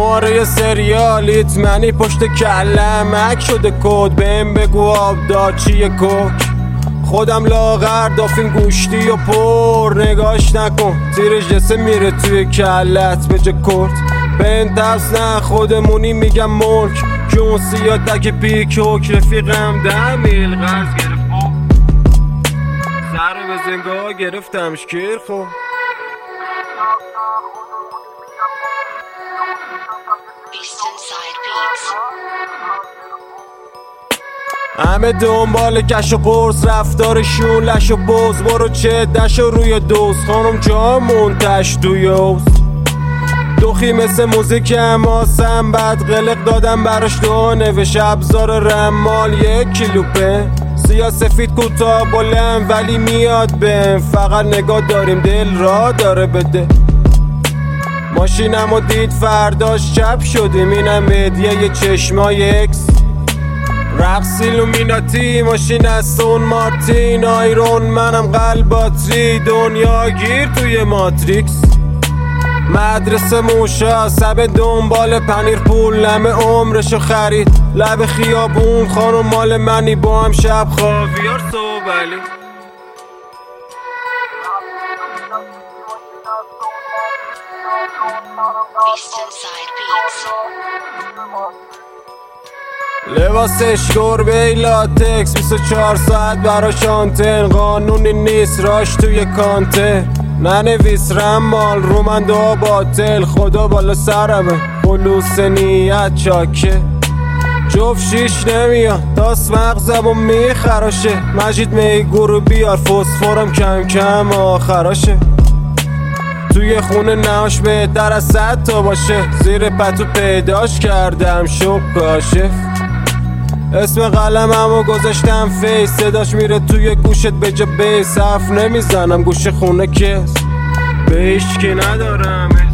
شماره سریالیت منی پشت کلم مک شده کد بهم بگو آبدار چیه کوک خودم لاغر دافیم گوشتی و پر نگاش نکن زیر جسه میره توی کلت به جه کرد بنتفس نه خودمونی میگم ملک جون سیاد تک پیک حک رفیقم 10 میل قرض گرفت سر به زنگاه گرفتمش کیر خب همه دنبال کش و قرص رفتارشون لش و بوز برو چه دش و روی دوست خانم جا منتش توی اوست دوخی مثل موزیک اماسم بعد قلق دادم براش دو نوش ابزار رمال 1 کیلو پن سیاه سفید کوتاه بلند ولی میاد بهم فقط نگاه داریم دل را داره بده ماشینمو دید فرداش چپ شدیم اینم هدیه چشمای اکس رقص ایلومیناتی ماشین استون مارتین آیرون منم قلب باتری دنیا گیر توی ماتریکس مدرسه موشا سب دنبال پنیر پول لمه عمرشو خرید لب خیابون خانم مال منی با هم شب خاویار صوبلی لباسش گربه لاتکس 24 ساعت براش آنتن قانونی نیست راش توی کانتر ننویس رمال رو من دعا باطل خدا بالا سرمه خلوص نیت چاکه جفت شیش نمیاد داست مغزم و میخراشه مجید میگورو بیار فسفرم کم کم آخراشه توی خونه نهاش بهتر از 100 تا باشه زیر پتو پیداش کردم شب کاشف اسم قلممو گذاشتم فیس صداش میره توی گوشت به جا بیس حرف نمیزنم گوش خونه کس به هیچ کی ندارم